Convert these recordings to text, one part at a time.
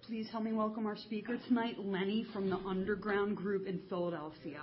Please help me welcome our speaker tonight, Lenny from the Underground Group in Philadelphia.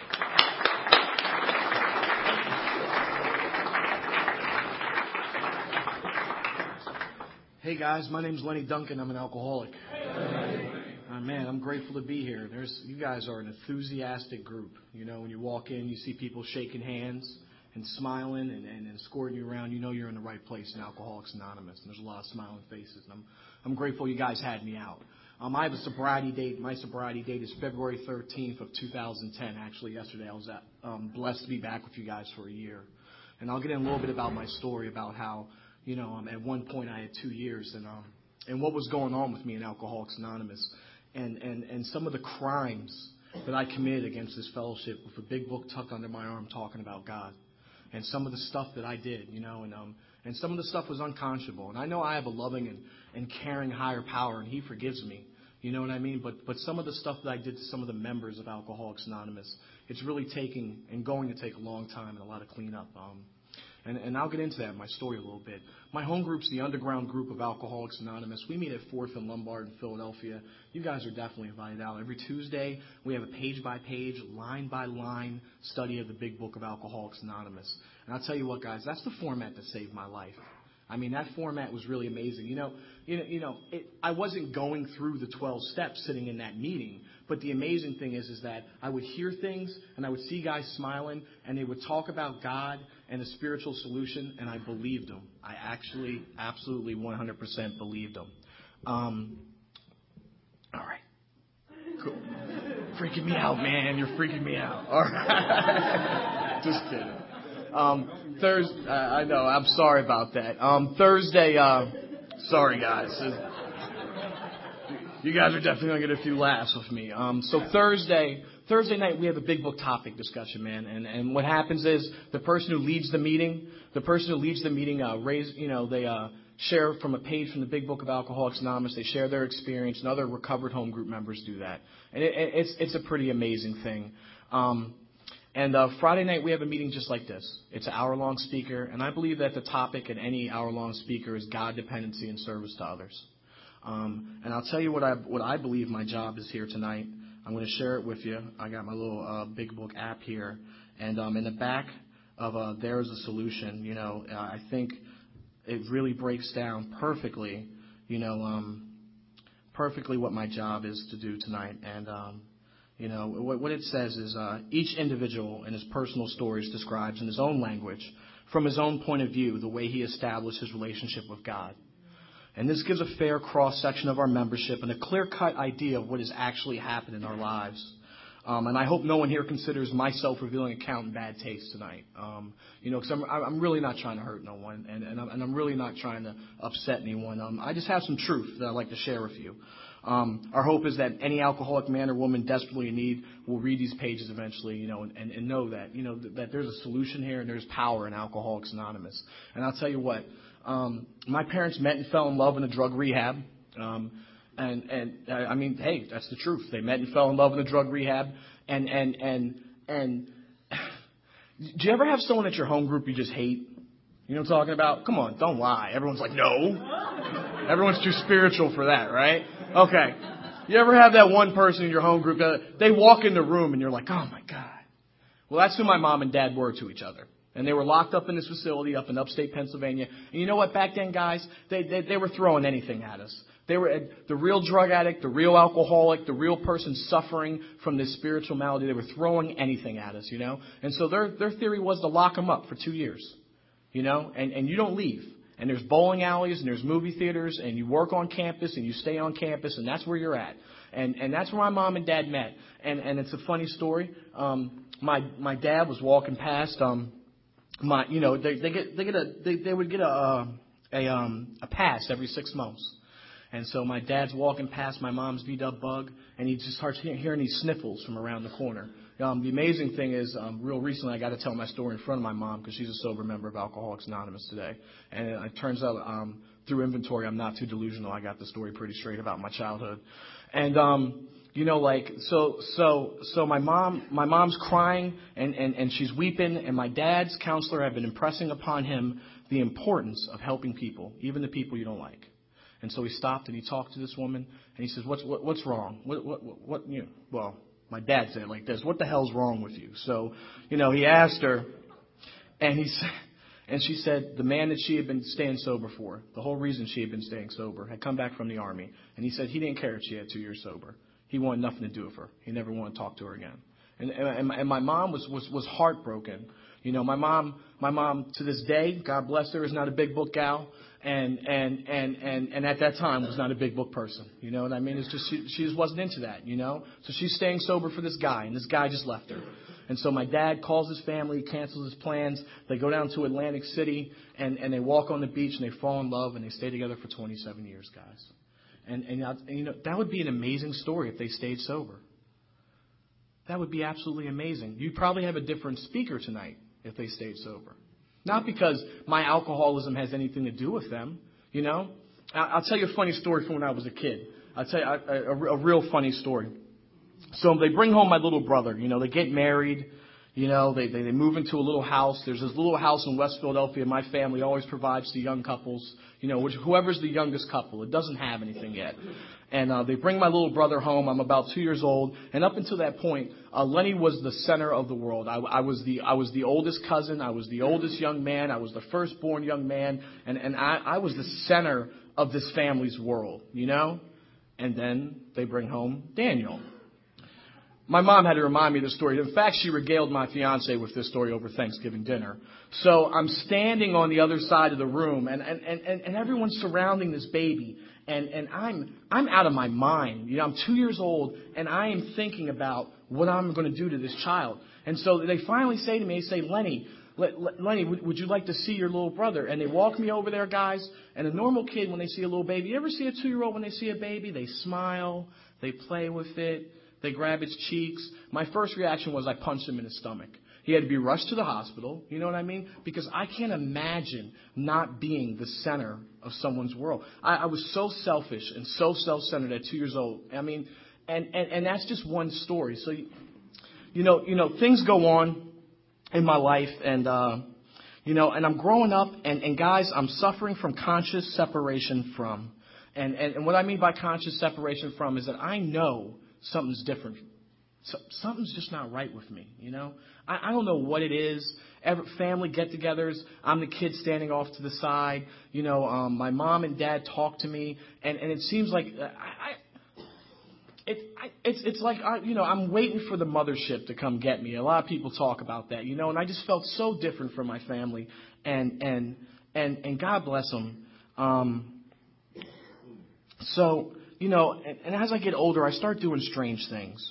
Hey guys, my name's Lenny Duncan. I'm an alcoholic. Man, I'm grateful to be here. You guys are an enthusiastic group. You know, when you walk in, you see people shaking hands and smiling and escorting you around. You know you're in the right place in Alcoholics Anonymous. And there's a lot of smiling faces. And I'm grateful you guys had me out. I have a sobriety date. My sobriety date is February 13th of 2010. Actually, yesterday I was blessed to be back with you guys for a year. And I'll get in a little bit about my story about how, you know, at one point I had 2 years and what was going on with me in Alcoholics Anonymous and some of the crimes that I committed against this fellowship with a big book tucked under my arm talking about God and some of the stuff that I did, you know, and some of the stuff was unconscionable. And I know I have a loving and caring higher power and he forgives me, you know what I mean? But some of the stuff that I did to some of the members of Alcoholics Anonymous, it's really taking and going to take a long time and a lot of cleanup. And I'll get into that in my story a little bit. My home group's the Underground Group of Alcoholics Anonymous. We meet at 4th and Lombard in Philadelphia. You guys are definitely invited out. Every Tuesday, we have a page-by-page, line-by-line study of the Big Book of Alcoholics Anonymous. And I'll tell you what, guys, that's the format that saved my life. I mean, that format was really amazing. I wasn't going through the 12 steps sitting in that meeting. But the amazing thing is that I would hear things and I would see guys smiling and they would talk about God and a spiritual solution, and I believed them. I actually absolutely 100% believed them. All right. Cool. Freaking me out, man. You're freaking me out. All right. Just kidding. Thursday, I know. I'm sorry about that. Thursday, sorry, guys. You guys are definitely going to get a few laughs with me. So Thursday night, we have a big book topic discussion, man. And what happens is the person who leads the meeting, they share from a page from the Big Book of Alcoholics Anonymous. They share their experience, and other recovered home group members do that. And it's a pretty amazing thing. And Friday night, we have a meeting just like this. It's an hour-long speaker, and I believe that the topic in any hour-long speaker is God, dependency, and service to others. And I'll tell you what I believe my job is here tonight. I'm going to share it with you. I got my little Big Book app here. And in the back of There Is a Solution, you know, I think it really breaks down perfectly, you know, perfectly what my job is to do tonight. And, you know, what it says is each individual in his personal stories describes in his own language, from his own point of view, the way he established his relationship with God. And this gives a fair cross-section of our membership and a clear-cut idea of what has actually happened in our lives. And I hope no one here considers my self-revealing account in bad taste tonight. You know, because I'm really not trying to hurt no one, and I'm really not trying to upset anyone. I just have some truth that I'd like to share with you. Our hope is that any alcoholic man or woman desperately in need will read these pages eventually, you know, and know that, you know, that there's a solution here and there's power in Alcoholics Anonymous. And I'll tell you what. My parents met and fell in love in a drug rehab. And I mean, hey, that's the truth. They met and fell in love in a drug rehab. And do you ever have someone at your home group you just hate? You know what I'm talking about? Come on, don't lie. Everyone's like, no. Everyone's too spiritual for that, right? Okay. You ever have that one person in your home group that they walk in the room and you're like, oh my God. Well, that's who my mom and dad were to each other. And they were locked up in this facility up in upstate Pennsylvania. And you know what? Back then, guys, they were throwing anything at us. They were the real drug addict, the real alcoholic, the real person suffering from this spiritual malady. They were throwing anything at us, you know. And so their theory was to lock them up for 2 years, you know, and you don't leave. And there's bowling alleys and there's movie theaters and you work on campus and you stay on campus and that's where you're at. And that's where my mom and dad met. And it's a funny story. My dad was walking past. They would get a pass every 6 months. And so my dad's walking past my mom's VW Bug, and he just starts hearing these sniffles from around the corner. The amazing thing is, real recently I got to tell my story in front of my mom because she's a sober member of Alcoholics Anonymous today. And it turns out through inventory I'm not too delusional. I got the story pretty straight about my childhood. And so my mom's crying and she's weeping, and my dad's counselor had been impressing upon him the importance of helping people, even the people you don't like. And so he stopped and he talked to this woman and he says, what's wrong? Well, my dad said it like this, what the hell's wrong with you? So, he asked her and she said the man that she had been staying sober for, the whole reason she had been staying sober, had come back from the Army. And he said he didn't care if she had 2 years sober. He wanted nothing to do with her. He never wanted to talk to her again. And my mom was heartbroken. My mom to this day, God bless her, is not a big book gal. And at that time was not a big book person. You know what I mean? It's just, she just wasn't into that, So she's staying sober for this guy, and this guy just left her. And so my dad calls his family, cancels his plans. They go down to Atlantic City, and they walk on the beach, and they fall in love, and they stay together for 27 years, guys. And that would be an amazing story if they stayed sober. That would be absolutely amazing. You'd probably have a different speaker tonight if they stayed sober. Not because my alcoholism has anything to do with them, I'll tell you a funny story from when I was a kid. I'll tell you a real funny story. So they bring home my little brother. They get married. They move into a little house. There's this little house in West Philadelphia. My family always provides to young couples, whoever's the youngest couple. It doesn't have anything yet. And they bring my little brother home. I'm about 2 years old. And up until that point, Lenny was the center of the world. I was the oldest cousin. I was the oldest young man. I was the firstborn young man. And I was the center of this family's world, And then they bring home Daniel. My mom had to remind me of this story. In fact, she regaled my fiance with this story over Thanksgiving dinner. So I'm standing on the other side of the room, and everyone's surrounding this baby, and I'm out of my mind. I'm 2 years old, and I am thinking about what I'm going to do to this child. And so they finally say to me, they say, Lenny, would you like to see your little brother? And they walk me over there, guys. And a normal kid, when they see a little baby, you ever see a 2-year-old when they see a baby? They smile, they play with it. They grab his cheeks. My first reaction was I punched him in his stomach. He had to be rushed to the hospital. You know what I mean? Because I can't imagine not being the center of someone's world. I was so selfish and so self-centered at 2 years old. I mean, and that's just one story. So, things go on in my life, and and I'm growing up, and guys, I'm suffering from conscious separation from. And what I mean by conscious separation from is that I know something's different. Something's just not right with me, I don't know what it is. Family get-togethers, I'm the kid standing off to the side. My mom and dad talk to me, and it seems like it's like I'm waiting for the mothership to come get me. A lot of people talk about that, and I just felt so different from my family, and God bless them. And as I get older, I start doing strange things.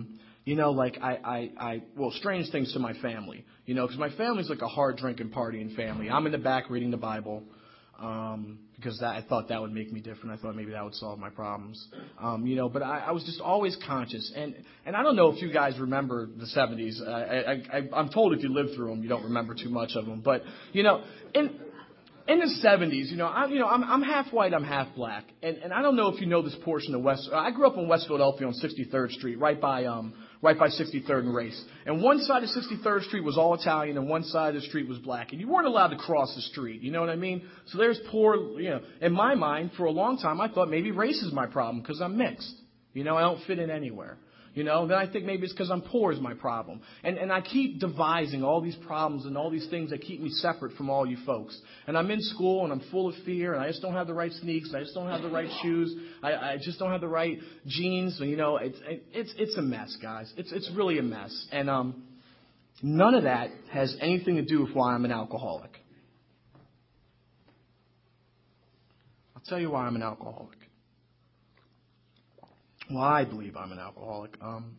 Strange things to my family, because my family's like a hard drinking partying family. I'm in the back reading the Bible, because I thought that would make me different. I thought maybe that would solve my problems. But I was just always conscious. And I don't know if you guys remember the 70s. I'm told if you lived through them, you don't remember too much of them. But, in the 70s, I'm half white, I'm half black. And I don't know if you know this portion of I grew up in West Philadelphia on 63rd Street, right by 63rd and Race. And one side of 63rd Street was all Italian, and one side of the street was black. And you weren't allowed to cross the street, you know what I mean? So there's poor, in my mind, for a long time, I thought maybe race is my problem because I'm mixed. I don't fit in anywhere. Then I think maybe it's because I'm poor is my problem. And I keep devising all these problems and all these things that keep me separate from all you folks. And I'm in school and I'm full of fear, and I just don't have the right sneaks. I just don't have the right shoes. I just don't have the right jeans. It's a mess, guys. It's really a mess. And none of that has anything to do with why I'm an alcoholic. I'll tell you why I'm an alcoholic. Well, I believe I'm an alcoholic.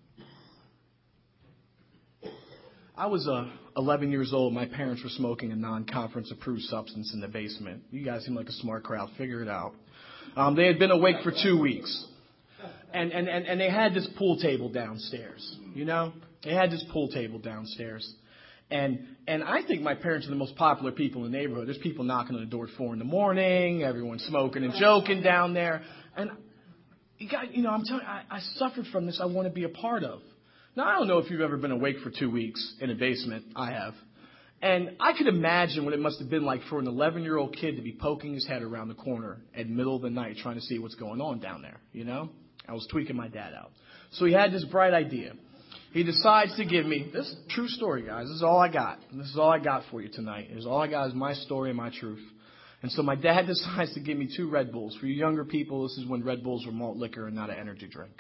I was 11 years old. My parents were smoking a non-conference approved substance in the basement. You guys seem like a smart crowd. Figure it out. They had been awake for 2 weeks. And they had this pool table downstairs. They had this pool table downstairs. And I think my parents are the most popular people in the neighborhood. There's people knocking on the door at 4 a.m. Everyone's smoking and joking down there. And I'm telling you, I suffered from this I want to be a part of. Now, I don't know if you've ever been awake for 2 weeks in a basement. I have. And I could imagine what it must have been like for an 11-year-old kid to be poking his head around the corner at the middle of the night trying to see what's going on down there, you know? I was tweaking my dad out. So he had this bright idea. He decides to give me, this is a true story, guys. This is all I got. This is all I got for you tonight. This is all I got is my story and my truth. And so my dad decides to give me 2 Red Bulls. For you younger people, this is when Red Bulls were malt liquor and not an energy drink.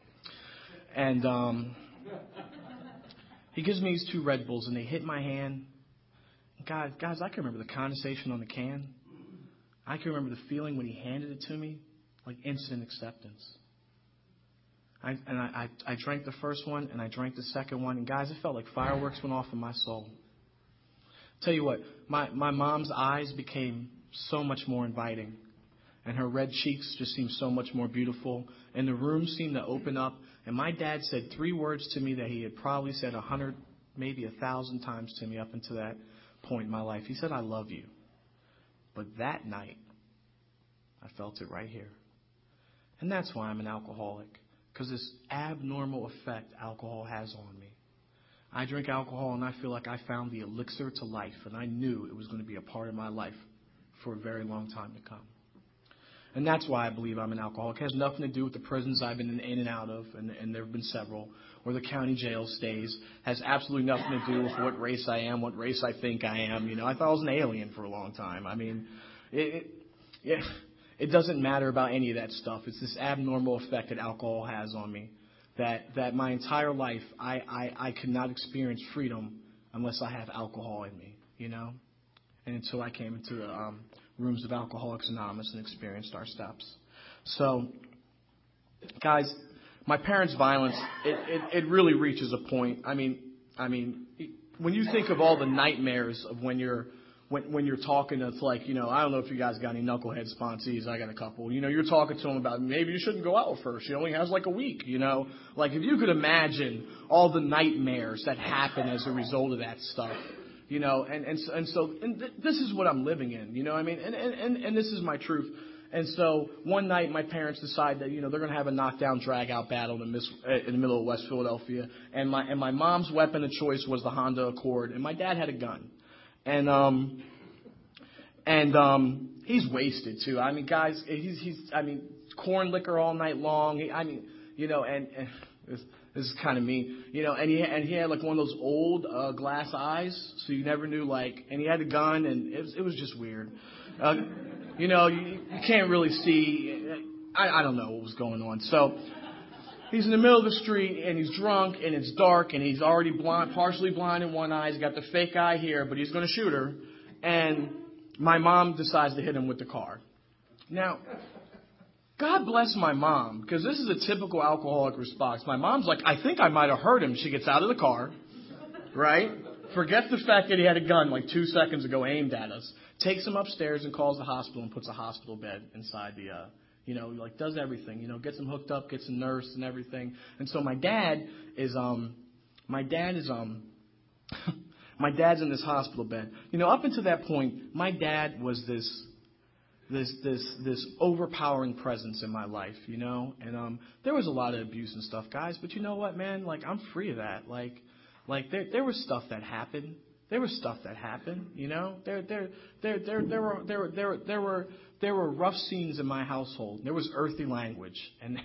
And he gives me these 2 Red Bulls, and they hit my hand. Guys, I can remember the condensation on the can. I can remember the feeling when he handed it to me, like instant acceptance. I drank the first one, and I drank the second one, and guys, it felt like fireworks went off in my soul. Tell you what, my mom's eyes became so much more inviting, and her red cheeks just seemed so much more beautiful, and the room seemed to open up, and my dad said 3 words to me that he had probably said 100, maybe 1,000 times to me up until that point in my life. He said, "I love you." But that night, I felt it right here. And that's why I'm an alcoholic, because this abnormal effect alcohol has on me. I drink alcohol and I feel like I found the elixir to life, and I knew it was going to be a part of my life for a very long time to come. And that's why I believe I'm an alcoholic. It has nothing to do with the prisons I've been in and out of, and there have been several, or the county jail stays. It has absolutely nothing to do with what race I am, what race I think I am. You know, I thought I was an alien for a long time. I mean, it doesn't matter about any of that stuff. It's this abnormal effect that alcohol has on me, that my entire life I could not experience freedom unless I have alcohol in me, you know? And until I came into the rooms of Alcoholics Anonymous and experienced our steps. So, guys, my parents' violence, it really reaches a point. I mean, when you think of all the nightmares of when you're talking, it's like, you know, I don't know if you guys got any knucklehead sponsees. I got a couple. You know, you're talking to them about maybe you shouldn't go out first. She only has like a week, you know. Like if you could imagine all the nightmares that happen as a result of that stuff, you know, and this is what I'm living in, you know what I mean? And this is my truth. And so one night my parents decide that, you know, they're going to have a knockdown, drag-out battle in the middle of West Philadelphia. And my mom's weapon of choice was the Honda Accord, and my dad had a gun. And he's wasted too. I mean, guys, he's corn liquor all night long. You know, and this is kind of me, you know, and he had like one of those old glass eyes, so you never knew, like, and he had a gun, and it was just weird. You know, you can't really see. I don't know what was going on. So he's in the middle of the street, and he's drunk, and it's dark, and he's already blind, partially blind in one eye. He's got the fake eye here, but he's going to shoot her. And my mom decides to hit him with the car. Now, God bless my mom, because this is a typical alcoholic response. My mom's like, I think I might have hurt him. She gets out of the car, right? Forgets the fact that he had a gun like 2 seconds ago aimed at us. Takes him upstairs and calls the hospital and puts a hospital bed inside the, you know, like does everything, you know, gets him hooked up, gets a nurse and everything. And so my dad's in this hospital bed. You know, up until that point, my dad was this overpowering presence in my life, you know, and there was a lot of abuse and stuff, guys. But you know what, man? Like, I'm free of that. Like there was stuff that happened. There was stuff that happened, you know. There were rough scenes in my household. There was earthy language, and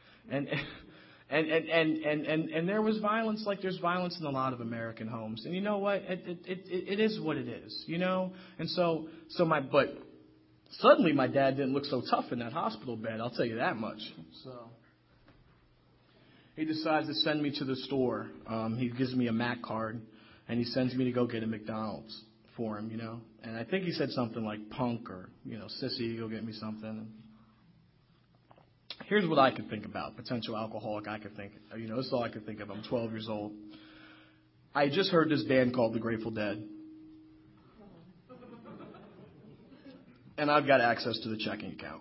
there was violence, like there's violence in a lot of American homes. And you know what? It is what it is, you know. And but suddenly my dad didn't look so tough in that hospital bed. I'll tell you that much. So he decides to send me to the store. He gives me a Mac card, and he sends me to go get a McDonald's for him, you know. And I think he said something like punk or, you know, sissy, go get me something. Here's what I could think about, potential alcoholic. I could think, you know, this is all I could think of. I'm 12 years old. I just heard this band called the Grateful Dead. And I've got access to the checking account.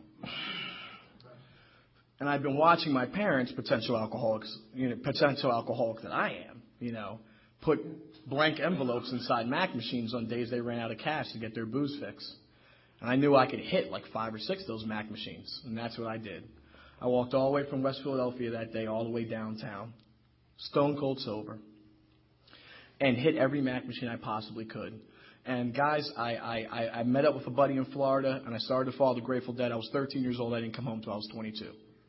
And I've been watching my parents, potential alcoholic that I am, you know, put blank envelopes inside Mac machines on days they ran out of cash to get their booze fix. And I knew I could hit like 5 or 6 of those Mac machines. And that's what I did. I walked all the way from West Philadelphia that day all the way downtown, stone cold sober, and hit every Mac machine I possibly could. And guys, I met up with a buddy in Florida, and I started to follow the Grateful Dead. I was 13 years old. I didn't come home until I was 22.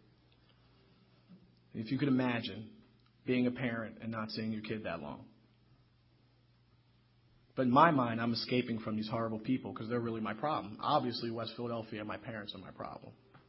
If you could imagine being a parent and not seeing your kid that long. But in my mind, I'm escaping from these horrible people because they're really my problem. Obviously, West Philadelphia, my parents are my problem.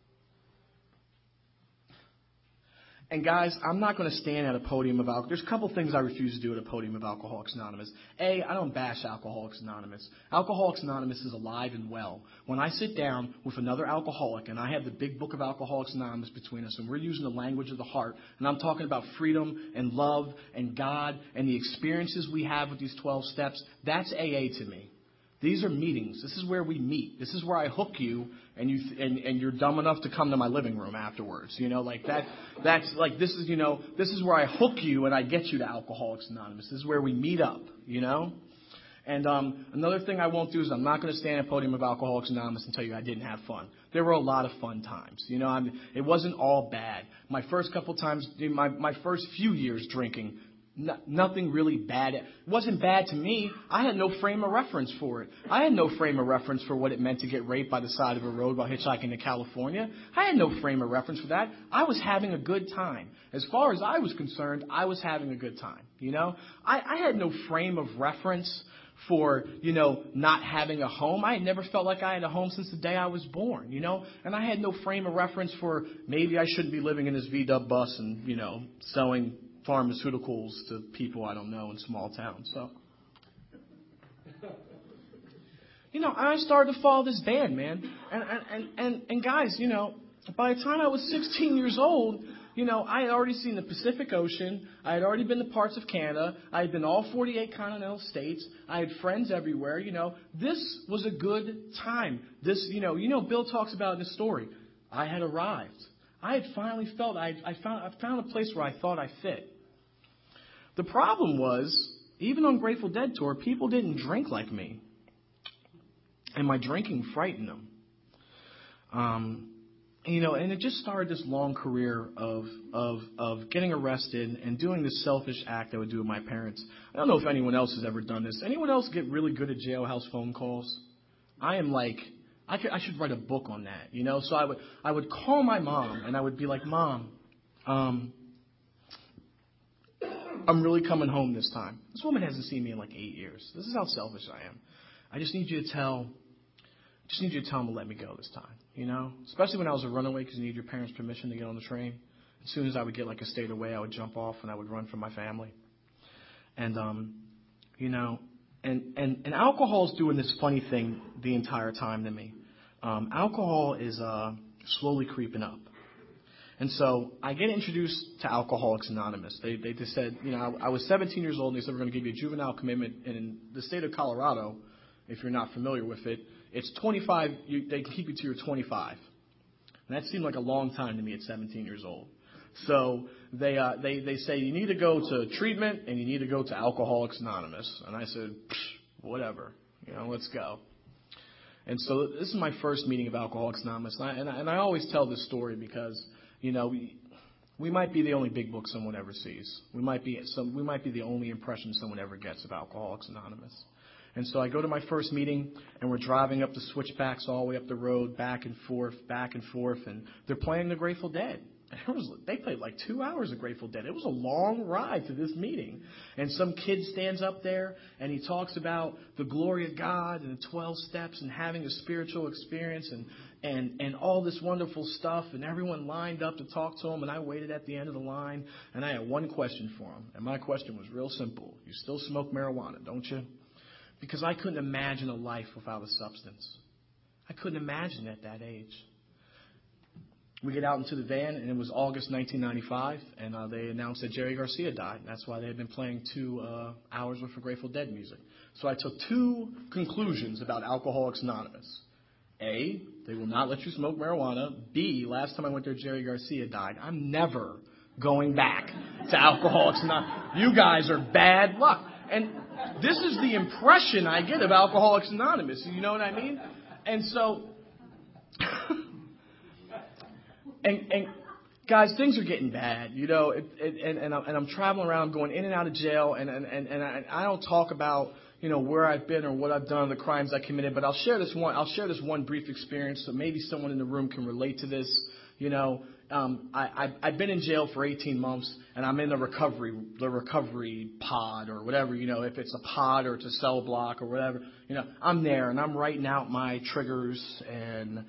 And guys, I'm not going to stand at a podium of alcohol. There's a couple things I refuse to do at a podium of Alcoholics Anonymous. A, I don't bash Alcoholics Anonymous. Alcoholics Anonymous is alive and well. When I sit down with another alcoholic and I have the big book of Alcoholics Anonymous between us and we're using the language of the heart and I'm talking about freedom and love and God and the experiences we have with these 12 steps, that's AA to me. These are meetings. This is where we meet. This is where I hook you, and you're dumb enough to come to my living room afterwards. Like that. That's like this is where I hook you and I get you to Alcoholics Anonymous. This is where we meet up. And another thing I won't do is I'm not going to stand at a podium of Alcoholics Anonymous and tell you I didn't have fun. There were a lot of fun times. It wasn't all bad. My first couple times, my first few years drinking. Nothing really bad. It wasn't bad to me. I had no frame of reference for it. I had no frame of reference for what it meant to get raped by the side of a road while hitchhiking to California. I had no frame of reference for that. I was having a good time. As far as I was concerned, I was having a good time. I had no frame of reference for, not having a home. I had never felt like I had a home since the day I was born, and I had no frame of reference for maybe I shouldn't be living in this VW bus and, selling pharmaceuticals to people I don't know in small towns. So, I started to follow this band, man. And guys, by the time I was 16 years old, I had already seen the Pacific Ocean. I had already been to parts of Canada. I had been all 48 continental states. I had friends everywhere. This was a good time. This, Bill talks about in his story. I had arrived. I had finally felt I found a place where I thought I fit. The problem was, even on Grateful Dead tour, people didn't drink like me. And my drinking frightened them. And it just started this long career of getting arrested and doing this selfish act I would do with my parents. I don't know if anyone else has ever done this. Anyone else get really good at jailhouse phone calls? I am like, I should write a book on that, So I would call my mom and I would be like, Mom, I'm really coming home this time. This woman hasn't seen me in like 8 years. This is how selfish I am. I just need you to tell him to let me go this time, Especially when I was a runaway because you need your parents' permission to get on the train. As soon as I would get like a state away, I would jump off and I would run from my family. And, and alcohol's doing this funny thing the entire time to me. Alcohol is slowly creeping up. And so I get introduced to Alcoholics Anonymous. They just said, I was 17 years old, and they said, we're going to give you a juvenile commitment. And in the state of Colorado, if you're not familiar with it, it's 25. They can keep you to your 25. And that seemed like a long time to me at 17 years old. So they say, you need to go to treatment, and you need to go to Alcoholics Anonymous. And I said, whatever, let's go. And so this is my first meeting of Alcoholics Anonymous. And I always tell this story because, we might be the only big book someone ever sees. We might be the only impression someone ever gets of Alcoholics Anonymous. And so I go to my first meeting, and we're driving up the switchbacks all the way up the road, back and forth, and they're playing the Grateful Dead. They played like 2 hours of Grateful Dead. It was a long ride to this meeting. And some kid stands up there, and he talks about the glory of God and the 12 steps and having a spiritual experience and all this wonderful stuff. And everyone lined up to talk to him, and I waited at the end of the line, and I had one question for him. And my question was real simple. You still smoke marijuana, don't you? Because I couldn't imagine a life without a substance. I couldn't imagine at that age. We get out into the van, and it was August 1995, and they announced that Jerry Garcia died. That's why they had been playing 2 hours worth of Grateful Dead music. So I took 2 conclusions about Alcoholics Anonymous. A, they will not let you smoke marijuana. B, last time I went there, Jerry Garcia died. I'm never going back to Alcoholics Anonymous. You guys are bad luck. And this is the impression I get of Alcoholics Anonymous. You know what I mean? And so... And guys, things are getting bad, and I'm traveling around, going in and out of jail, and I don't talk about, where I've been or what I've done, the crimes I committed, but I'll share this one brief experience so maybe someone in the room can relate to this. I've been in jail for 18 months, and I'm in the recovery pod or whatever, if it's a pod or it's a cell block or whatever, I'm there and I'm writing out my triggers, and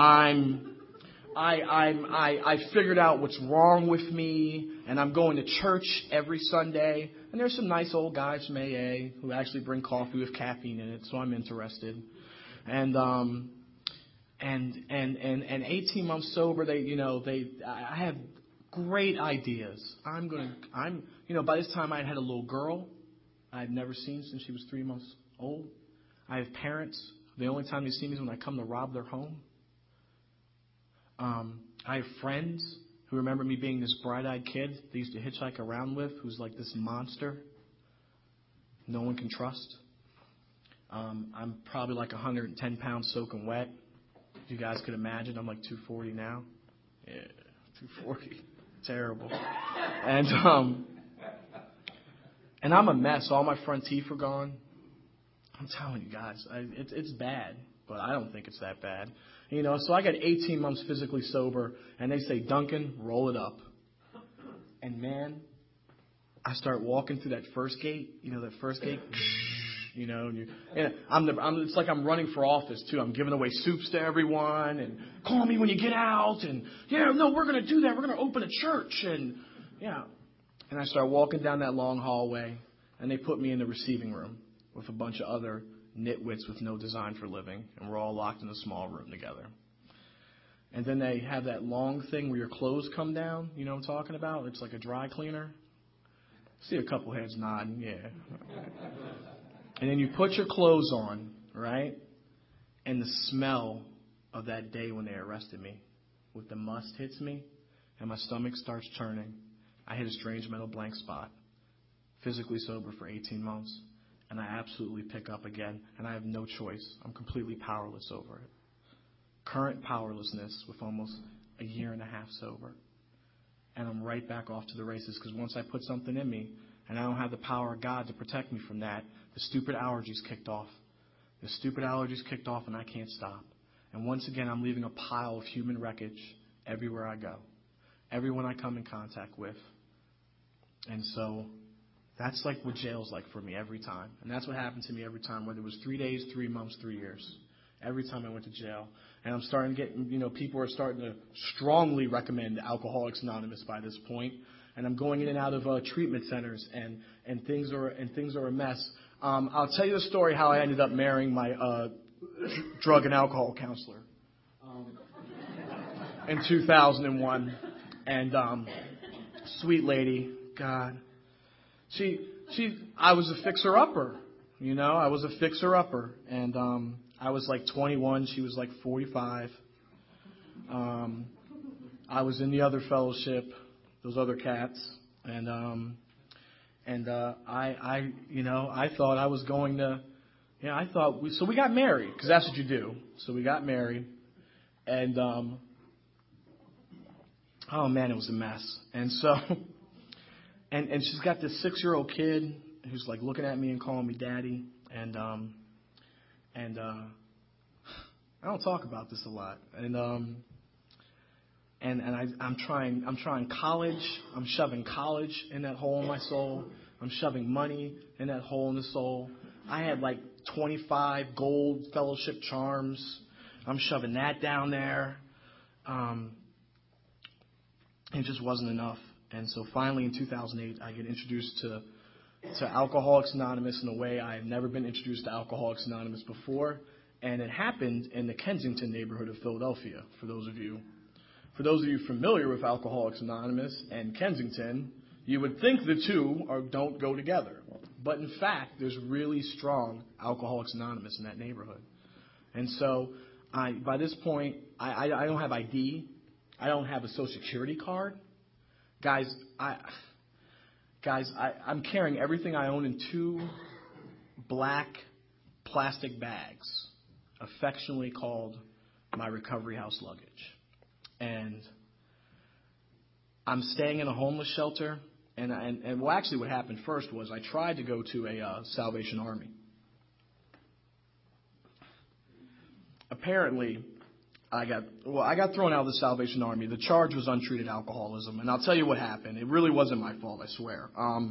I figured out what's wrong with me, and I'm going to church every Sunday. And there's some nice old guys from AA who actually bring coffee with caffeine in it, so I'm interested. And 18 months sober, I have great ideas. By this time I had a little girl I had never seen since she was 3 months old. I have parents. The only time they see me is when I come to rob their home. I have friends who remember me being this bright-eyed kid they used to hitchhike around with, who's like this monster no one can trust. I'm probably like 110 pounds soaking wet. If you guys could imagine, I'm like 240 now. Yeah, 240. Terrible. And I'm a mess. All my front teeth are gone. I'm telling you guys, it's bad, but I don't think it's that bad. So I got 18 months physically sober, and they say, Duncan, roll it up. And man, I start walking through that first gate, it's like I'm running for office too. I'm giving away soups to everyone, and call me when you get out, and we're going to do that. We're going to open a church, and I start walking down that long hallway, and they put me in the receiving room with a bunch of other nitwits with no design for living, and we're all locked in a small room together. And then they have that long thing where your clothes come down, you know what I'm talking about? It's like a dry cleaner. See a couple heads nodding, yeah. And then you put your clothes on, right? And the smell of that day when they arrested me, with the must hits me, and my stomach starts churning. I hit a strange mental blank spot. Physically sober for 18 months. And I absolutely pick up again, and I have no choice. I'm completely powerless over it. Current powerlessness with almost a year and a half sober. And I'm right back off to the races, because once I put something in me, and I don't have the power of God to protect me from that, the stupid allergies kicked off. The stupid allergies kicked off, and I can't stop. And once again, I'm leaving a pile of human wreckage everywhere I go. Everyone I come in contact with. And so that's like what jail's like for me every time. And that's what happened to me every time, whether it was 3 days, 3 months, 3 years. Every time I went to jail. And I'm starting to get, people are starting to strongly recommend Alcoholics Anonymous by this point. And I'm going in and out of treatment centers, and things are a mess. I'll tell you the story how I ended up marrying my drug and alcohol counselor in 2001. And sweet lady, God. I was a fixer-upper, I was a fixer-upper, and I was like 21, she was like 45. I was in the other fellowship, those other cats, and I thought I was going to, so we got married, because that's what you do. So we got married, and oh man, it was a mess, and so. And she's got this 6-year-old kid who's like looking at me and calling me daddy. And I don't talk about this a lot. I'm trying college. I'm shoving college in that hole in my soul. I'm shoving money in that hole in the soul. I had like 25 gold fellowship charms. I'm shoving that down there. It just wasn't enough. And so finally in 2008, I get introduced to Alcoholics Anonymous in a way I had never been introduced to Alcoholics Anonymous before. And it happened in the Kensington neighborhood of Philadelphia, for those of you familiar with Alcoholics Anonymous and Kensington, you would think the two don't go together. But in fact, there's really strong Alcoholics Anonymous in that neighborhood. And so by this point, I don't have ID. I don't have a Social Security card. Guys, I'm carrying everything I own in 2 black plastic bags, affectionately called my recovery house luggage. And I'm staying in a homeless shelter. And well, actually what happened first was I tried to go to a Salvation Army. Apparently, I got thrown out of the Salvation Army. The charge was untreated alcoholism. And I'll tell you what happened. It really wasn't my fault, I swear.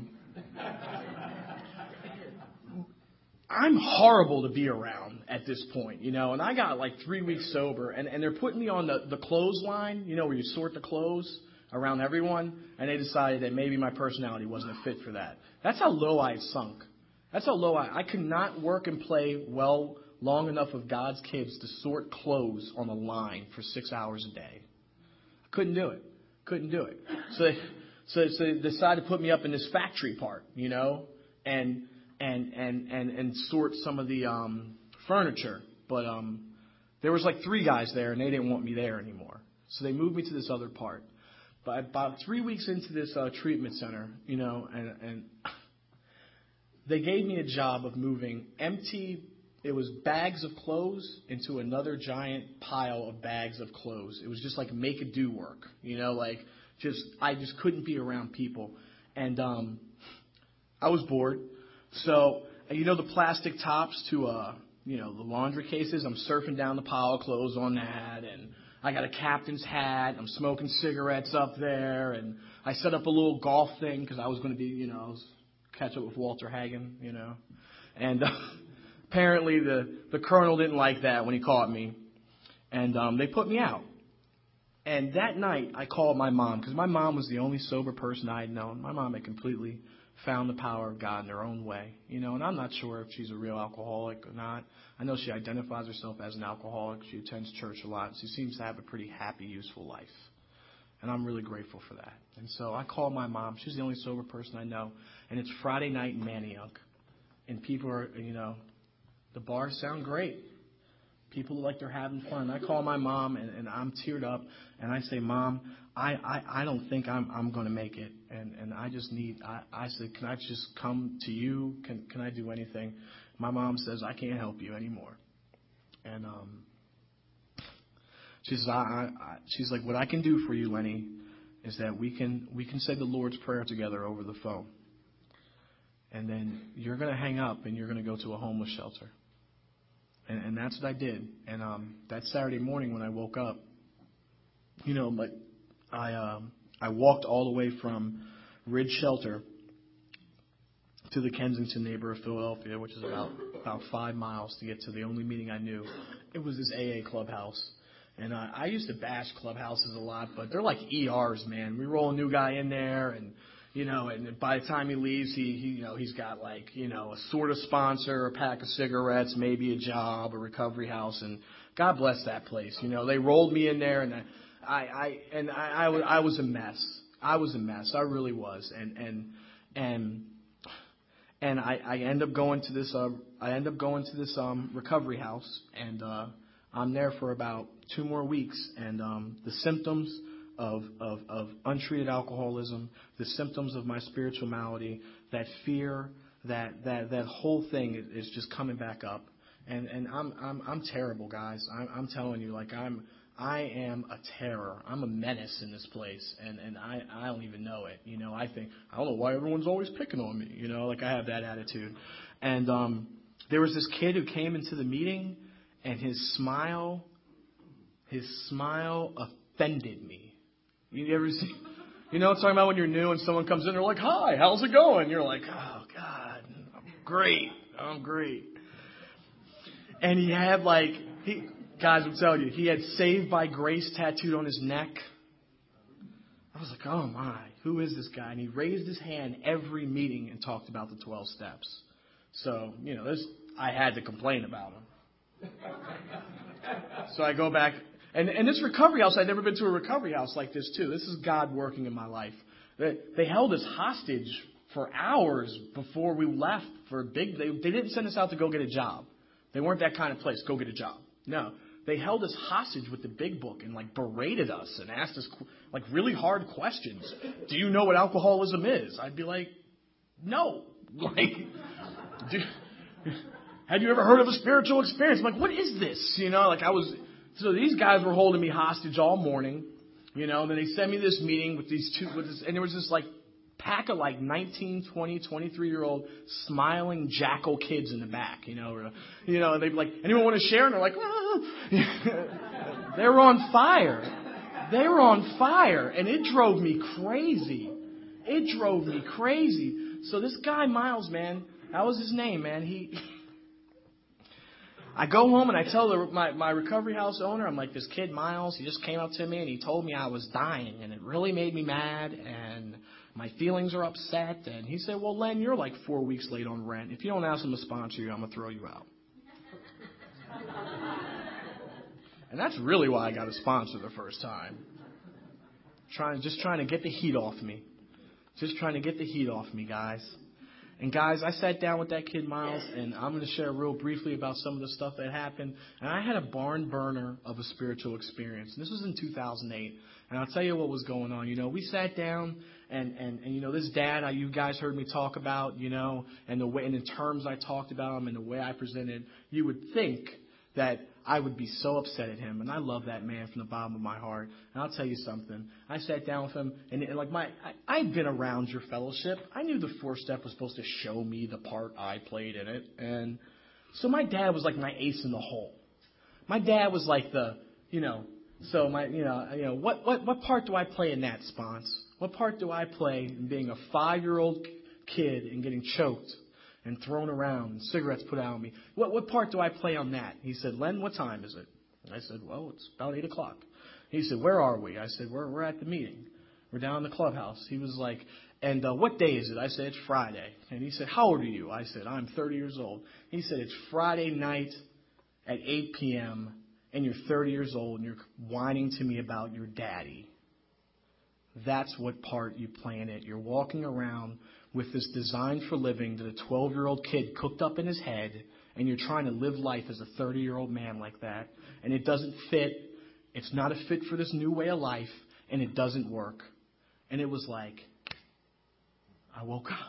I'm horrible to be around at this point, you know, and I got like 3 weeks sober, and they're putting me on the clothesline, you know, where you sort the clothes around everyone, and they decided that maybe my personality wasn't a fit for that. That's how low I had sunk. That's how low I could not work and play well long enough with God's kids to sort clothes on a line for 6 hours a day. I couldn't do it. So they decided to put me up in this factory part, you know, and sort some of the furniture. But there was like 3 guys there, and they didn't want me there anymore. So they moved me to this other part. But about 3 weeks into this treatment center, you know, and they gave me a job of moving it was bags of clothes into another giant pile of bags of clothes. It was just like make-a-do work, you know, like I just couldn't be around people. And I was bored. So, you know, the plastic tops to, you know, the laundry cases, I'm surfing down the pile of clothes on that, and I got a captain's hat, I'm smoking cigarettes up there, and I set up a little golf thing because I was going to be, you know, catch up with Walter Hagen, you know. And apparently the colonel didn't like that when he caught me, and they put me out. And that night I called my mom, because my mom was the only sober person I had known. My mom had completely found the power of God in her own way, you know, and I'm not sure if she's a real alcoholic or not. I know she identifies herself as an alcoholic. She attends church a lot. She seems to have a pretty happy, useful life, and I'm really grateful for that. And so I called my mom. She's the only sober person I know, and it's Friday night in Manayunk, and people are, you know, the bars sound great. People look like they're having fun. I call my mom, and I'm teared up, and I say, Mom, I don't think I'm going to make it, and I just need, I said, can I just come to you? Can I do anything? My mom says, I can't help you anymore. And she says, she's like, what I can do for you, Lenny, is that we can say the Lord's Prayer together over the phone. And then you're going to hang up, and you're going to go to a homeless shelter. And that's what I did. And that Saturday morning when I woke up, you know, like I walked all the way from Ridge Shelter to the Kensington neighborhood of Philadelphia, which is about 5 miles to get to the only meeting I knew. It was this AA clubhouse. And I used to bash clubhouses a lot, but they're like ERs, man. We roll a new guy in there, and you know, and by the time he leaves, he's got like, you know, a sort of sponsor, a pack of cigarettes, maybe a job, a recovery house, and God bless that place. You know, they rolled me in there, and I was a mess. I was a mess. I really was. And I end up going to this recovery house, and I'm there for about 2 more weeks, and the symptoms of untreated alcoholism, the symptoms of my spiritual malady, that fear, that whole thing is just coming back up. And I'm terrible, guys. I'm telling you, like I am a terror. I'm a menace in this place, and I don't even know it. You know, I don't know why everyone's always picking on me. You know, like I have that attitude. And there was this kid who came into the meeting, and his smile offended me. You ever see? You know what I'm talking about when you're new and someone comes in, they're like, "Hi, how's it going?" You're like, "Oh God, I'm great." And he had guys, I'm telling you, he had "Saved by Grace" tattooed on his neck. I was like, oh my, who is this guy? And he raised his hand every meeting and talked about the 12 steps. So, you know, I had to complain about him. So I go back. And this recovery house, I'd never been to a recovery house like this, too. This is God working in my life. They held us hostage for hours before we left they didn't send us out to go get a job. They weren't that kind of place, go get a job. No. They held us hostage with the big book and, berated us and asked us, really hard questions. Do you know what alcoholism is? I'd be like, no. Had you ever heard of a spiritual experience? I'm like, what is this? You know, So these guys were holding me hostage all morning, You know, and then they sent me this meeting with these two, and there was this like pack of like 19, 20, 23-year-old smiling jackal kids in the back, you know, and they'd be like, anyone want to share? And they're like, ah. They were on fire. They were on fire, and it drove me crazy. It drove me crazy. So this guy, Miles, man, that was his name, man. I go home and I tell my recovery house owner, I'm like, this kid, Miles, he just came up to me and he told me I was dying, and it really made me mad, and my feelings are upset. And he said, well, Len, you're like 4 weeks late on rent. If you don't ask him to sponsor you, I'm going to throw you out. And that's really why I got a sponsor the first time. Just trying to get the heat off me. Just trying to get the heat off me, guys. And guys, I sat down with that kid, Miles, and I'm going to share real briefly about some of the stuff that happened. And I had a barn burner of a spiritual experience. And this was in 2008. And I'll tell you what was going on. You know, we sat down, and you know, this dad, you guys heard me talk about, you know, and the way, and the terms I talked about him and the way I presented, you would think that I would be so upset at him. And I love that man from the bottom of my heart. And I'll tell you something. I sat down with him, and like I'd been around your fellowship. I knew the 4-step was supposed to show me the part I played in it. And so my dad was like my ace in the hole. My dad was like the, you know, so what part do I play in that, Spons? What part do I play in being a 5-year-old kid and getting choked and thrown around and cigarettes put out on me? What part do I play on that? He said, Len, what time is it? I said, well, it's about 8 o'clock. He said, where are we? I said, we're at the meeting. We're down in the clubhouse. He was like, and what day is it? I said, it's Friday. And he said, how old are you? I said, I'm 30 years old. He said, it's Friday night at 8 p.m., and you're 30 years old, and you're whining to me about your daddy. That's what part you play in it. You're walking around with this design for living that a 12-year-old kid cooked up in his head, and you're trying to live life as a 30-year-old man like that, and it doesn't fit. It's not a fit for this new way of life, and it doesn't work. And it was like, I woke up.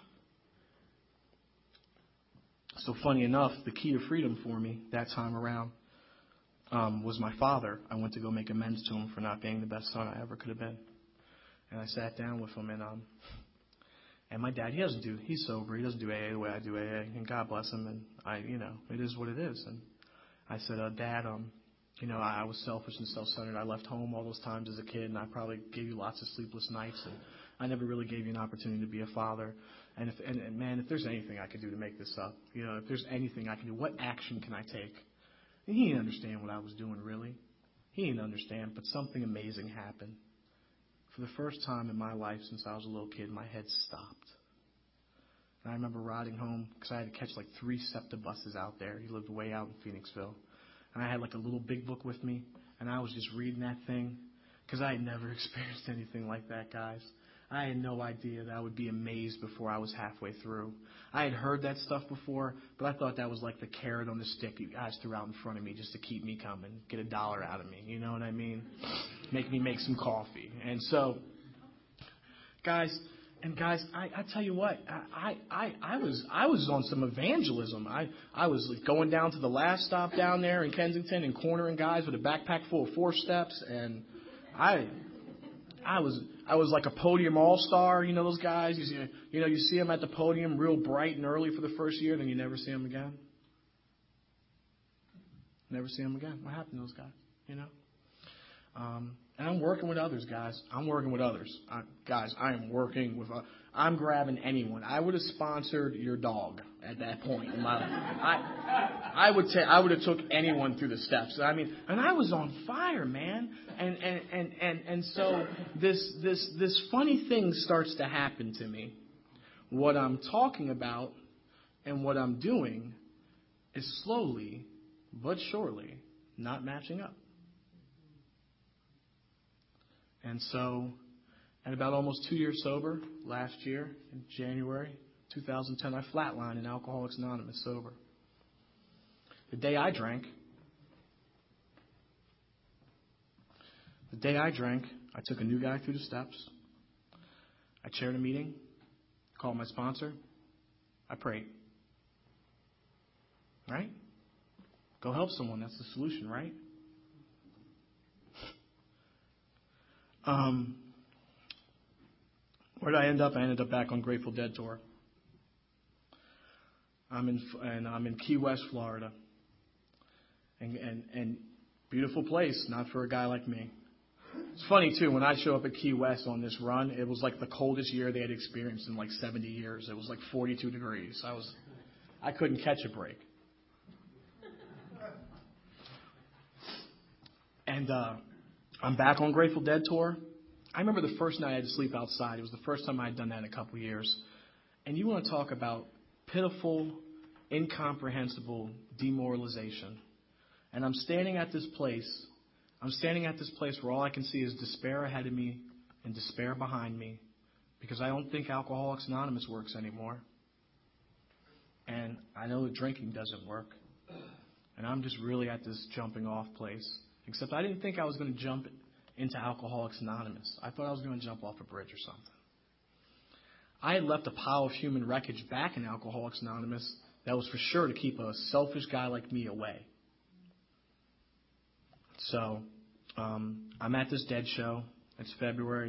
So funny enough, the key to freedom for me that time around was my father. I went to go make amends to him for not being the best son I ever could have been. And I sat down with him, and my dad, he's sober. He doesn't do AA the way I do AA, and God bless him. And it is what it is. And I said, Dad, I was selfish and self-centered. I left home all those times as a kid, and I probably gave you lots of sleepless nights, and I never really gave you an opportunity to be a father. And man, if there's anything I could do to make this up, if there's anything I can do, what action can I take? And he didn't understand what I was doing, really. He didn't understand, but something amazing happened. For the first time in my life since I was a little kid, my head stopped. And I remember riding home because I had to catch like 3 SEPTA buses out there. He lived way out in Phoenixville. And I had like a little big book with me, and I was just reading that thing because I had never experienced anything like that, guys. I had no idea that I would be amazed before I was halfway through. I had heard that stuff before, but I thought that was like the carrot on the stick you guys threw out in front of me just to keep me coming, get $1 out of me. You know what I mean? Make me make some coffee. And so, guys, I tell you what, I was on some evangelism. I was going down to the last stop down there in Kensington and cornering guys with a backpack full of 4-steps, and I was like a podium all-star. You know those guys? You see them at the podium real bright and early for the first year, then you never see them again. Never see them again. What happened to those guys? And I'm working with others, guys. I'm working with others. I'm grabbing anyone. I would have sponsored your dog at that point in my life. I would have took anyone through the steps. And I was on fire, man. And so this funny thing starts to happen to me. What I'm talking about and what I'm doing is slowly but surely not matching up. And so, at about almost 2 years sober, last year, in January 2010, I flatlined in Alcoholics Anonymous sober. The day I drank, I took a new guy through the steps. I chaired a meeting, called my sponsor. I prayed. Right? Go help someone. That's the solution, right? Where did I end up? I ended up back on Grateful Dead tour. I'm in Key West, Florida. And beautiful place, not for a guy like me. It's funny, too, when I show up at Key West on this run, it was like the coldest year they had experienced in like 70 years. It was like 42 degrees. I couldn't catch a break. And I'm back on Grateful Dead tour. I remember the first night I had to sleep outside. It was the first time I had done that in a couple years. And you want to talk about pitiful, incomprehensible demoralization. And I'm standing at this place where all I can see is despair ahead of me and despair behind me because I don't think Alcoholics Anonymous works anymore. And I know that drinking doesn't work. And I'm just really at this jumping off place. Except I didn't think I was going to jump into Alcoholics Anonymous. I thought I was going to jump off a bridge or something. I had left a pile of human wreckage back in Alcoholics Anonymous that was for sure to keep a selfish guy like me away. So I'm at this Dead show. It's February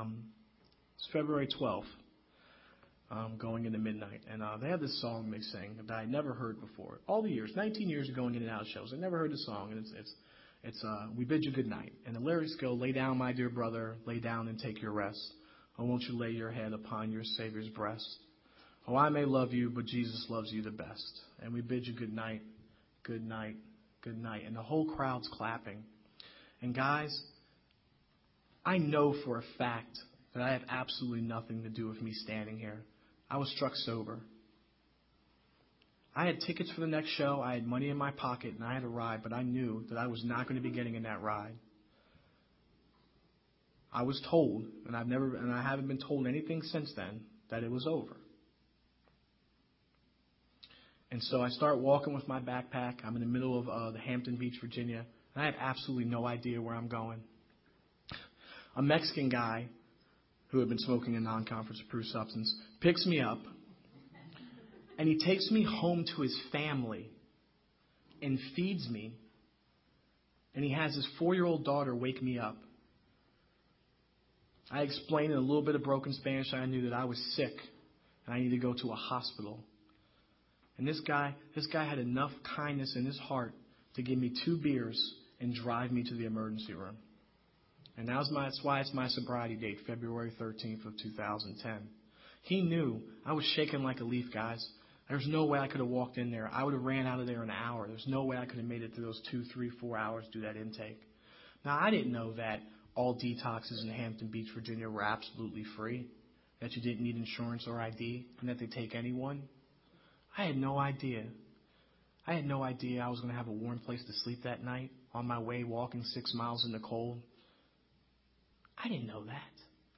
12th, going into midnight. And they have this song they sing that I had never heard before. All the years, 19 years of going in and out of shows, I never heard the song. And it's We Bid You Good Night. And the lyrics go, lay down, my dear brother, lay down and take your rest. Oh, won't you lay your head upon your Savior's breast? Oh, I may love you, but Jesus loves you the best. And we bid you good night, good night, good night. And the whole crowd's clapping. And guys, I know for a fact that I have absolutely nothing to do with me standing here. I was struck sober. I had tickets for the next show, I had money in my pocket, and I had a ride, but I knew that I was not going to be getting in that ride. I was told, and I haven't been told anything since then, that it was over. And so I start walking with my backpack. I'm in the middle of the Hampton Beach, Virginia, and I have absolutely no idea where I'm going. A Mexican guy who had been smoking a non-conference approved substance picks me up, and he takes me home to his family and feeds me, and he has his 4-year-old daughter wake me up. I explained in a little bit of broken Spanish that I knew that I was sick and I needed to go to a hospital. And this guy had enough kindness in his heart to give me 2 beers and drive me to the emergency room. And that's why it's my sobriety date, February 13th of 2010. He knew I was shaking like a leaf, guys. There's no way I could have walked in there. I would have ran out of there in an hour. There's no way I could have made it through those 2, 3, 4 hours to do that intake. Now, I didn't know that all detoxes in Hampton Beach, Virginia were absolutely free, that you didn't need insurance or ID, and that they take anyone. I had no idea. I was going to have a warm place to sleep that night on my way walking 6 miles in the cold. I didn't know that.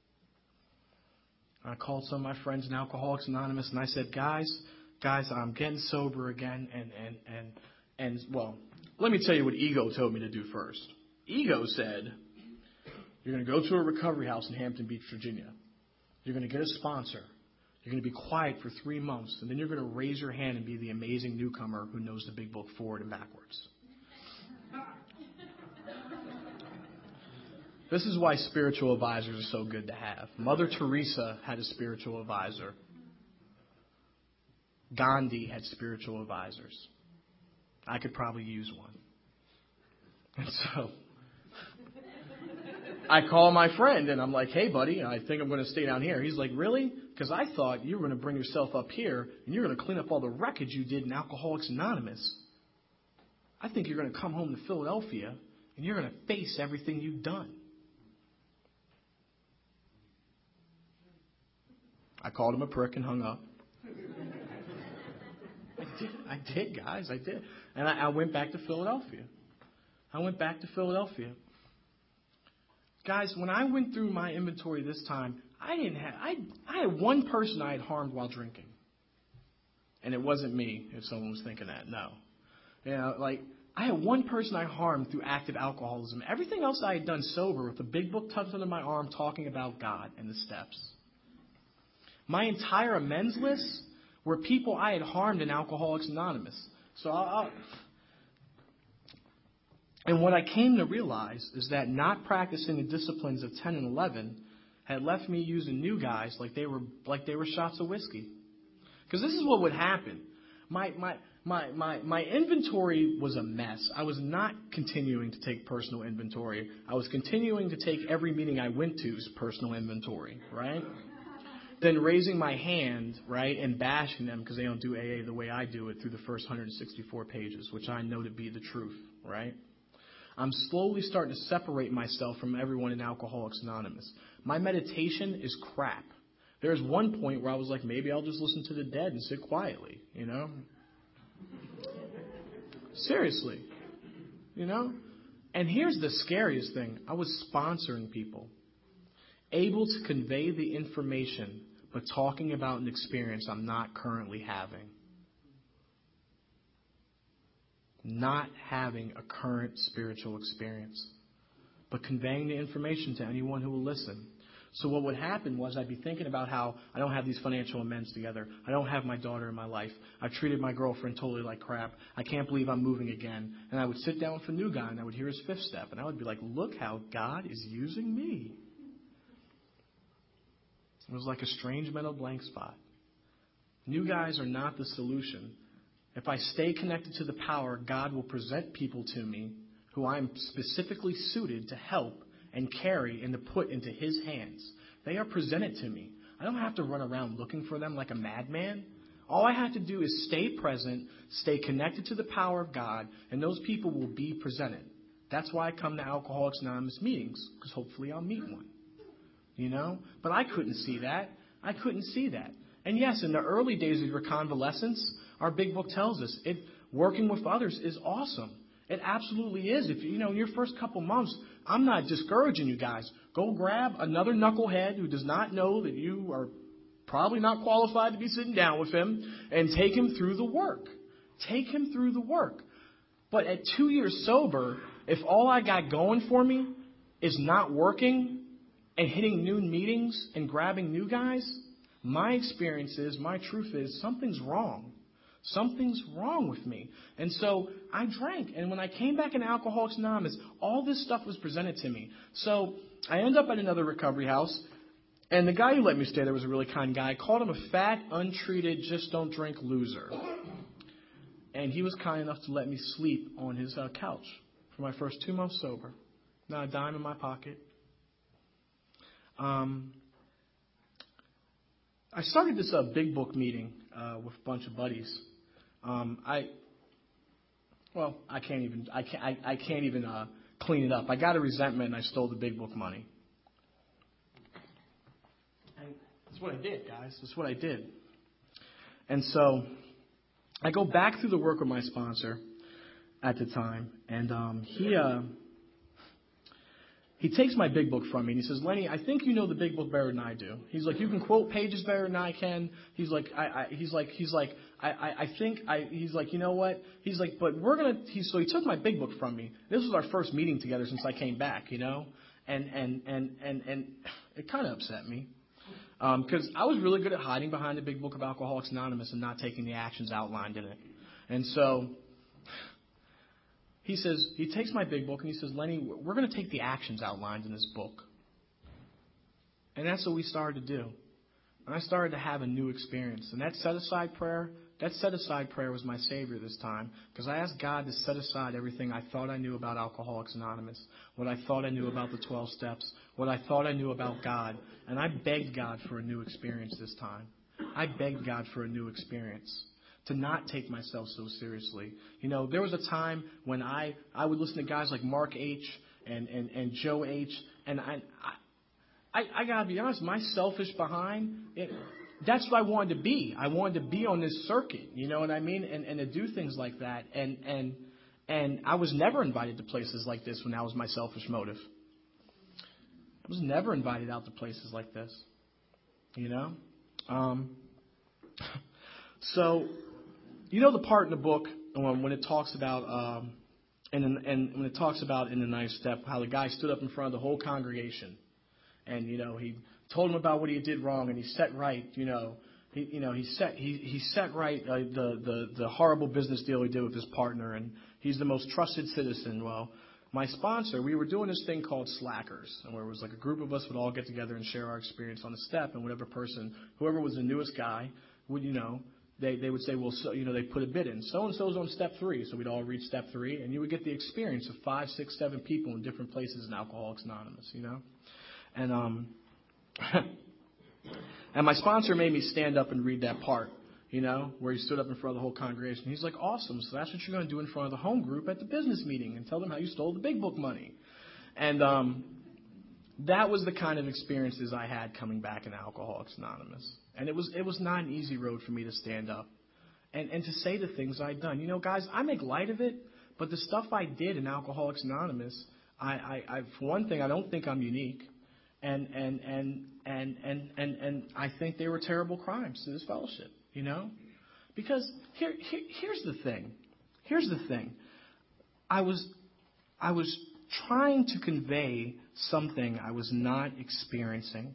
I called some of my friends in Alcoholics Anonymous, and I said, guys, I'm getting sober again, and well, let me tell you what Ego told me to do first. Ego said, you're going to go to a recovery house in Hampton Beach, Virginia. You're going to get a sponsor. You're going to be quiet for 3 months, and then you're going to raise your hand and be the amazing newcomer who knows the big book forward and backwards. This is why spiritual advisors are so good to have. Mother Teresa had a spiritual advisor. Gandhi had spiritual advisors. I could probably use one. And so I call my friend, and I'm like, hey, buddy, I think I'm going to stay down here. He's like, really? Because I thought you were going to bring yourself up here, and you're going to clean up all the wreckage you did in Alcoholics Anonymous. I think you're going to come home to Philadelphia, and you're going to face everything you've done. I called him a prick and hung up. I did, guys, I did. And I went back to Philadelphia. Guys, when I went through my inventory this time, I had one person I had harmed while drinking. And it wasn't me, if someone was thinking that, no. You know, I had one person I harmed through active alcoholism. Everything else I had done sober with the big book tucked under my arm talking about God and the steps. My entire amends list were people I had harmed in Alcoholics Anonymous. So And what I came to realize is that not practicing the disciplines of 10 and 11 had left me using new guys like they were shots of whiskey. Because this is what would happen. My inventory was a mess. I was not continuing to take personal inventory. I was continuing to take every meeting I went to as personal inventory, right? Then raising my hand, right, and bashing them because they don't do AA the way I do it through the first 164 pages, which I know to be the truth, right? I'm slowly starting to separate myself from everyone in Alcoholics Anonymous. My meditation is crap. There's one point where I was like, maybe I'll just listen to the Dead and sit quietly, you know? Seriously, you know? And here's the scariest thing. I was sponsoring people, able to convey the information, but talking about an experience I'm not currently having. Not having a current spiritual experience, but conveying the information to anyone who will listen. So what would happen was I'd be thinking about how I don't have these financial amends together. I don't have my daughter in my life. I've treated my girlfriend totally like crap. I can't believe I'm moving again. And I would sit down with a new guy and I would hear his fifth step. And I would be like, look how God is using me. It was like a strange mental blank spot. New guys are not the solution. If I stay connected to the power, God will present people to me who I'm specifically suited to help and carry and to put into His hands. They are presented to me. I don't have to run around looking for them like a madman. All I have to do is stay present, stay connected to the power of God, and those people will be presented. That's why I come to Alcoholics Anonymous meetings, because hopefully I'll meet one. You know? But I couldn't see that. I couldn't see that. And yes, in the early days of your convalescence, our big book tells us working with others is awesome. It absolutely is. If in your first couple months, I'm not discouraging you guys. Go grab another knucklehead who does not know that you are probably not qualified to be sitting down with him and take him through the work. Take him through the work. But at 2 years sober, if all I got going for me is not working and hitting new meetings and grabbing new guys, my experience is, my truth is, something's wrong. Something's wrong with me. And so I drank. And when I came back in Alcoholics Anonymous, all this stuff was presented to me. So I end up at another recovery house. And the guy who let me stay there was a really kind guy. I called him a fat, untreated, just don't drink loser. And he was kind enough to let me sleep on his couch for my first 2 months sober. Not a dime in my pocket. I started this big book meeting with a bunch of buddies. I can't even clean it up. I got a resentment and I stole the big book money. And that's what I did, guys. That's what I did. And so I go back through the work with my sponsor at the time, and he takes my big book from me, and he says, Lenny, I think you know the big book better than I do. He's like, you can quote pages better than I can. He's like, he's like, you know what? He's like, but so he took my big book from me. This was our first meeting together since I came back, and it kind of upset me. Because I was really good at hiding behind the big book of Alcoholics Anonymous and not taking the actions outlined in it. And so he takes my big book and he says, Lenny, we're going to take the actions outlined in this book. And that's what we started to do. And I started to have a new experience. And that set-aside prayer was my savior this time, because I asked God to set aside everything I thought I knew about Alcoholics Anonymous, what I thought I knew about the 12 steps, what I thought I knew about God. And I begged God for a new experience this time. I begged God for a new experience, to not take myself so seriously. There was a time when I would listen to guys like Mark H. and Joe H. And I got to be honest, my selfish behind, that's what I wanted to be. I wanted to be on this circuit, you know what I mean? And to do things like that. And I was never invited to places like this when that was my selfish motive. I was never invited out to places like this, So, the part in the book when it talks about when it talks about in the 9th step how the guy stood up in front of the whole congregation, and he told him about what he did wrong, and he set right he set right the horrible business deal he did with his partner, and he's the most trusted citizen. Well, my sponsor, we were doing this thing called Slackers, and where it was like a group of us would all get together and share our experience on a step, and whoever was the newest guy would, they would say, well, so, they put a bid in. So-and-so's on step 3, so we'd all reach step 3, and you would get the experience of 5, 6, 7 people in different places in Alcoholics Anonymous, And and my sponsor made me stand up and read that part, where he stood up in front of the whole congregation. He's like, awesome, so that's what you're going to do in front of the home group at the business meeting and tell them how you stole the big book money. And that was the kind of experiences I had coming back in Alcoholics Anonymous. And it was not an easy road for me to stand up and to say the things I'd done. Guys, I make light of it, but the stuff I did in Alcoholics Anonymous, I for one thing, I don't think I'm unique. And I think they were terrible crimes to this fellowship, Because here's the thing. Here's the thing. I was trying to convey something I was not experiencing.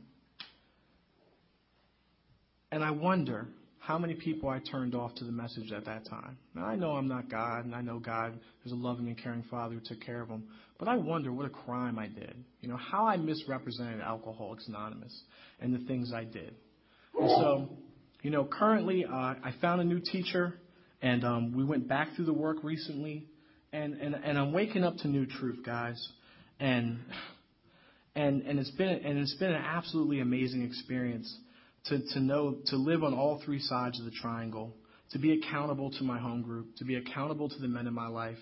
And I wonder how many people I turned off to the message at that time. Now, I know I'm not God, and I know God is a loving and caring Father who took care of them. But I wonder what a crime I did. How I misrepresented Alcoholics Anonymous and the things I did. And so, currently I found a new teacher, and we went back through the work recently, and I'm waking up to new truth, guys. And it's been an absolutely amazing experience to live on all 3 sides of the triangle, to be accountable to my home group, to be accountable to the men in my life,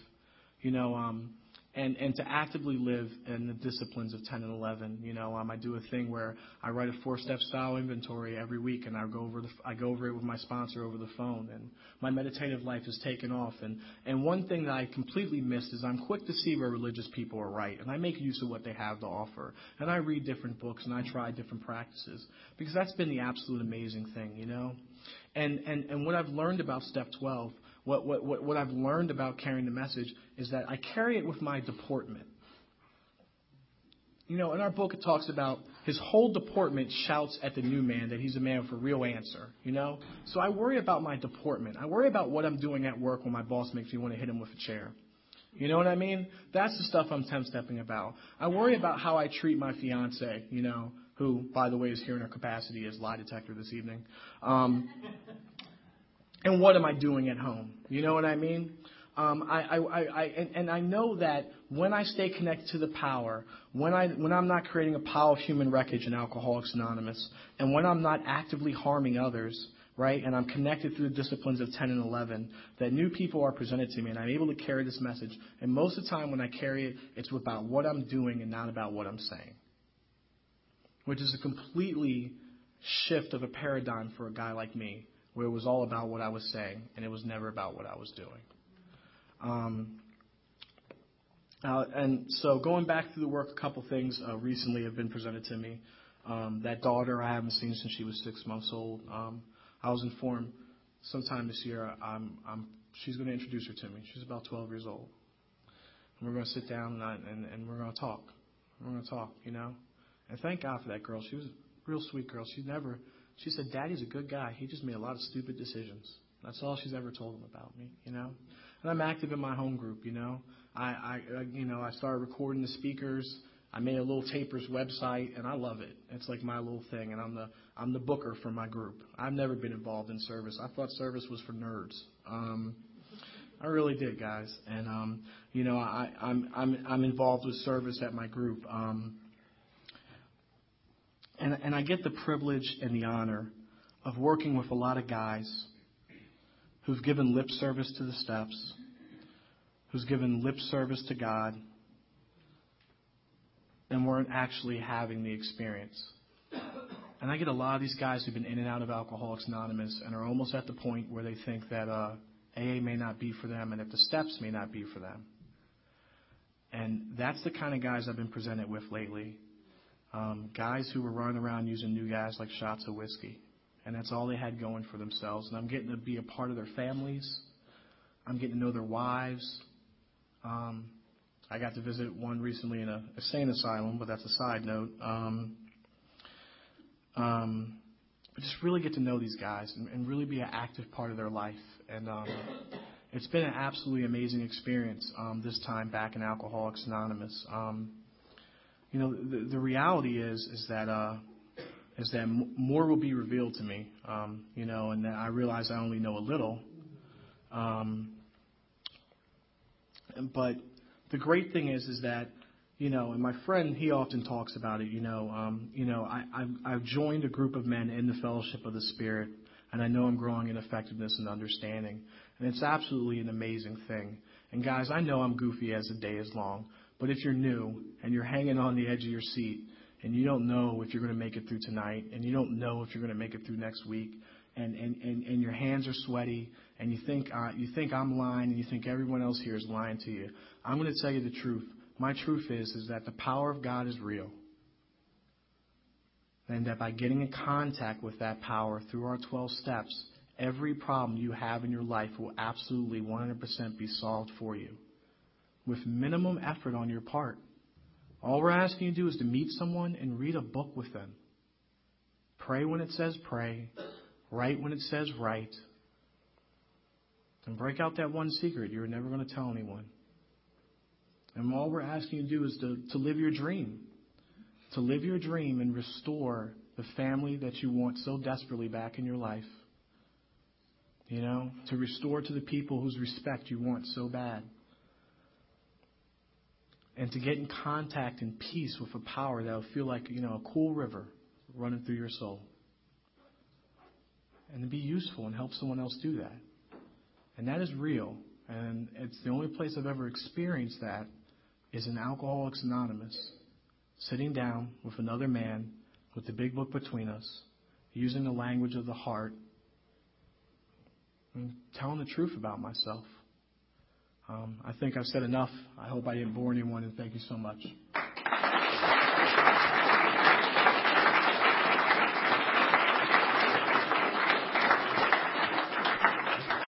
and to actively live in the disciplines of 10 and 11. I do a thing where I write a 4-step style inventory every week, and I go over it with my sponsor over the phone, and my meditative life has taken off. And one thing that I completely missed is I'm quick to see where religious people are right, and I make use of what they have to offer. And I read different books, and I try different practices, because that's been the absolute amazing thing, And what I've learned about step 12, what I've learned about carrying the message is that I carry it with my deportment. In our book it talks about his whole deportment shouts at the new man that he's a man with a real answer, So I worry about my deportment. I worry about what I'm doing at work when my boss makes me want to hit him with a chair. You know what I mean? That's the stuff I'm 10-stepping about. I worry about how I treat my fiance, who, by the way, is here in her capacity as lie detector this evening. And what am I doing at home? You know what I mean? I know that when I stay connected to the power, when I'm not creating a pile of human wreckage in Alcoholics Anonymous, and when I'm not actively harming others, right, and I'm connected through the disciplines of 10 and 11, that new people are presented to me, and I'm able to carry this message. And most of the time when I carry it, it's about what I'm doing and not about what I'm saying, which is a completely shift of a paradigm for a guy like me, where it was all about what I was saying, and it was never about what I was doing. And so going back through the work, a couple things recently have been presented to me. That daughter I haven't seen since she was 6 months old. I was informed sometime this year she's going to introduce her to me. She's about 12 years old. And we're going to sit down and we're going to talk. We're going to talk, And thank God for that girl. She was a real sweet girl. She said, Daddy's a good guy. He just made a lot of stupid decisions. That's all she's ever told him about me, And I'm active in my home group, I started recording the speakers. I made a little Tapers website, and I love it. It's like my little thing, and I'm the booker for my group. I've never been involved in service. I thought service was for nerds. I really did, guys. And I'm involved with service at my group. And I get the privilege and the honor of working with a lot of guys who've given lip service to the steps, who's given lip service to God, and weren't actually having the experience. And I get a lot of these guys who've been in and out of Alcoholics Anonymous and are almost at the point where they think that AA may not be for them and that the steps may not be for them. And that's the kind of guys I've been presented with lately. Guys who were running around using new guys like shots of whiskey. And that's all they had going for themselves. And I'm getting to be a part of their families. I'm getting to know their wives. I got to visit one recently in a sane asylum, but that's a side note. Just really get to know these guys and really be an active part of their life. And it's been an absolutely amazing experience this time back in Alcoholics Anonymous. The reality is that more will be revealed to me, and that I realize I only know a little. But the great thing is that, and my friend, he often talks about it, I've joined a group of men in the fellowship of the Spirit, and I know I'm growing in effectiveness and understanding. And it's absolutely an amazing thing. And guys, I know I'm goofy as the day is long, but if you're new and you're hanging on the edge of your seat and you don't know if you're going to make it through tonight and you don't know if you're going to make it through next week and your hands are sweaty and you think I'm lying and you think everyone else here is lying to you, I'm going to tell you the truth. My truth is that the power of God is real. And that by getting in contact with that power through our 12 steps, every problem you have in your life will absolutely 100% be solved for you with minimum effort on your part. All we're asking you to do is to meet someone and read a book with them. Pray when it says pray. Write when it says write. And break out that one secret you're never going to tell anyone. And all we're asking you to do is to live your dream. To live your dream and restore the family that you want so desperately back in your life. To restore to the people whose respect you want so bad. And to get in contact and peace with a power that will feel like, a cool river running through your soul. And to be useful and help someone else do that. And that is real. And it's the only place I've ever experienced that is in Alcoholics Anonymous. Sitting down with another man with the big book between us, using the language of the heart, and telling the truth about myself. I think I've said enough. I hope I didn't bore anyone, and thank you so much.